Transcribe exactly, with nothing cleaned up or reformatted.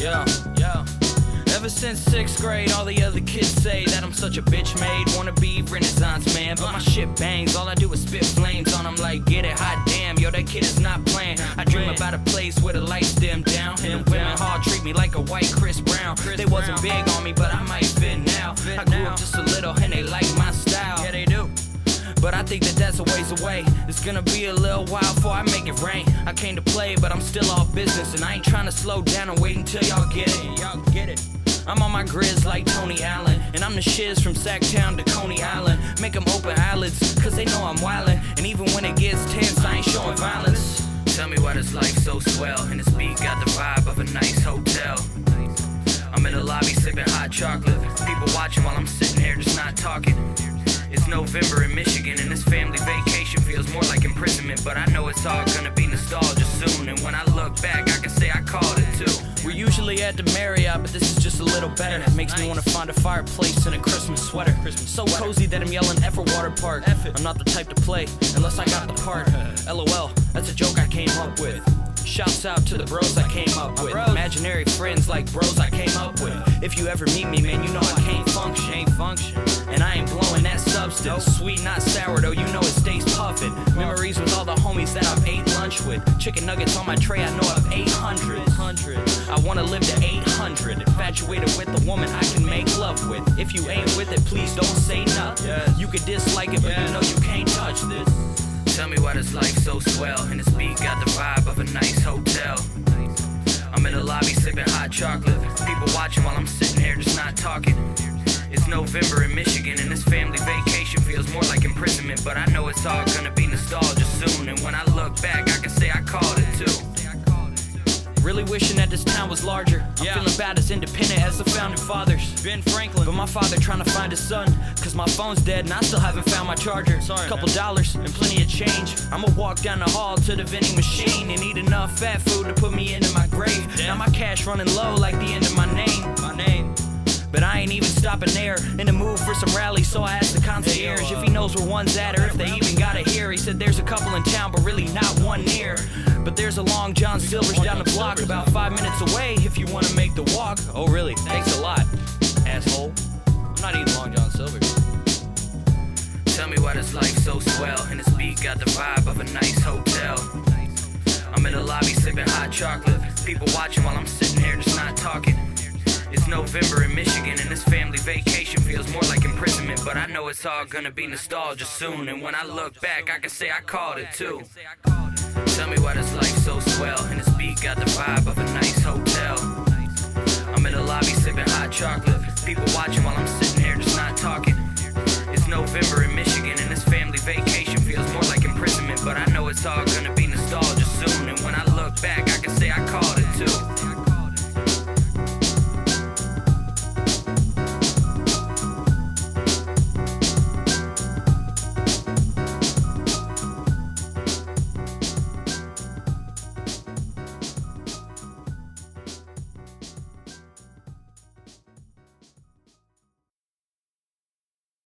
Yeah, yeah. Ever since sixth grade, all the other kids say that I'm such a bitch made. Wanna be Renaissance man, but my shit bangs. All I do is spit flames on them like get it hot damn. Yo, that kid is not playing. I dream about a place where the lights dim down and the women hall treat me like a white Chris Brown. They wasn't big on me, but I might fit now. I grew up just a little and they like my style. Yeah, they do. But I think that that's a ways away. It's gonna be a little while before I make it rain. I came to play, but I'm still all business, and I ain't trying to slow down and wait until y'all get it. Y'all get it. I'm on my grizz like Tony Allen, and I'm the shiz from Sacktown to Coney Island. Make them open eyelids, cause they know I'm wildin'. And even when it gets tense, I ain't showing violence. Tell me why this life so swell, and this beat got the vibe of a nice hotel. I'm in the lobby sipping hot chocolate, people watching while I'm sitting here just not talking. It's November in Michigan and this family vacation feels more like imprisonment, but I know it's all gonna be nostalgia soon, and when I look back I can say I called it too. We're usually at the Marriott, but this is just a little better. It makes me wanna find a fireplace and a Christmas sweater. So cozy that I'm yelling F for water park. I'm not the type to play unless I got the part. LOL, that's a joke I came up with. Shouts out to the bros I came up with. Imaginary friends like bros I came up with. If you ever meet me, man, you know I can't function. Ain't function. And I ain't blowing that substance. Sweet, not sour, though, you know it stays puffin'. Memories with all the homies that I've ate lunch with. Chicken nuggets on my tray, I know I've eight hundred. I wanna live to eight hundred. Infatuated with the woman I can make love with. If you ain't with it, please don't say nothing. You could dislike it, but you know you can't touch this. Tell me why this life so swell, and this beat got the vibe of a nice hotel. I'm in the lobby sipping hot chocolate, people watching while I'm sitting here just not talking. It's November in Michigan and this family vacation feels more like imprisonment, but I know it's all gonna be nostalgia soon, and when I look back I can say I called it too. Really wishing that this town was larger. I'm yeah. feeling about as independent as the founding fathers. Ben Franklin. But my father trying to find his son, cause my phone's dead and I still haven't found my charger. Sorry, Couple man. dollars and plenty of change. I'ma walk down the hall to the vending machine and eat enough fat food to put me into my grave. Damn. Now my cash running low like the end of my name. My name. But I ain't even stopping there. In the mood for some rallies, so I asked the concierge hey, yo, uh, if he knows where one's at or if they even got it here. He said there's a couple in town, but really not one near. But there's a Long John Silver's down the block, about five minutes away if you want to make the walk. Oh really? Thanks a lot, asshole. I'm not eating Long John Silver's. Tell me why this life so swell, and this beat got the vibe of a nice hotel. I'm in the lobby sipping hot chocolate, people watching while I'm sitting here just not talking. It's November in Michigan and this family vacation feels more like imprisonment, but I know it's all gonna be nostalgia soon, and when I look back I can say I called it too. Tell me why this life so swell, and this beat got the vibe of a nice hotel. I'm in the lobby sipping hot chocolate, people watching while I'm sitting here just not talking. It's November in Michigan and this